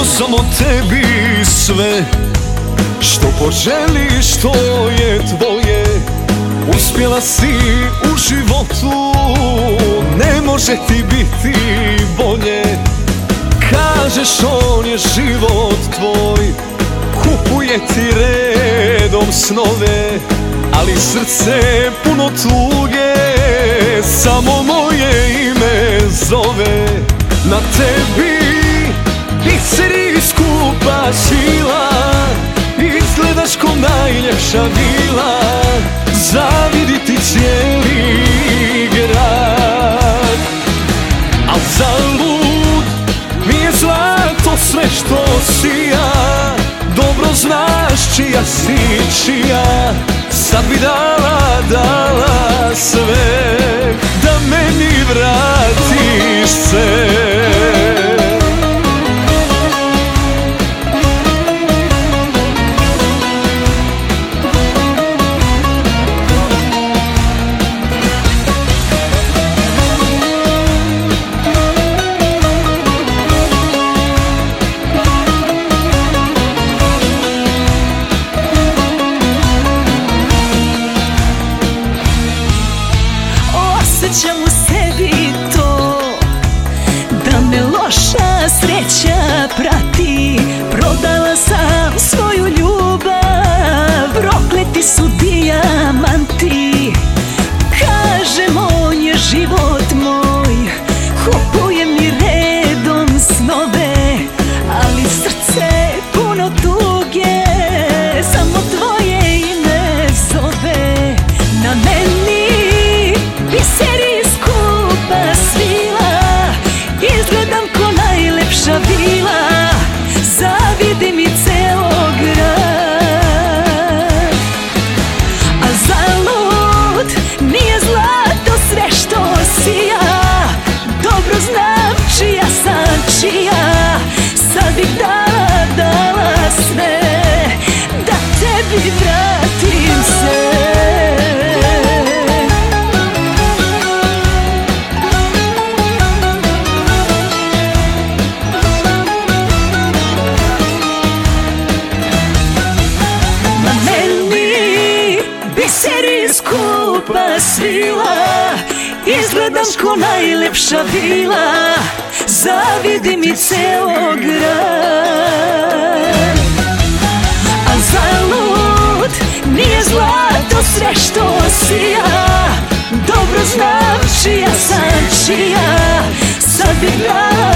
samo tebi sve što poželiš, to je tvoje. Uspjela si u životu, ne može ti biti bolje. Kažeš on je život tvoj, kupuje ti redom snove, ali srce puno tuge samo moje ime zove. Na tebi biseri skupa svila, izgledaš ko najljepša vila, zavidi ti cijeli grad. Al zalud mi je zlato sve što sija, dobro znaš čija si čija. Sad bi dala sve da meni vratiš se. Osjećam u sebi to da me loša sreća prati. Prodala sam svoju ljubav, prokleti su dijamanti. Kažem on je život moj, kupuje mi redom snove, ali srce puno tuge samo tvoje ime zove. Na meni biseri skupa svila, izgledam ko najlepša vila, zavidi mi ceo grad. A zalud nije zlato sve što sija, dobro znam čija sam čija. Sad bih dala sve da tebi vratim se. Biseri skupa svila, izgledam ko najlepša vila, zavidi mi ceo grad. A zalud nije zlato sve što sija, dobro znam čija sam čija. Sad bih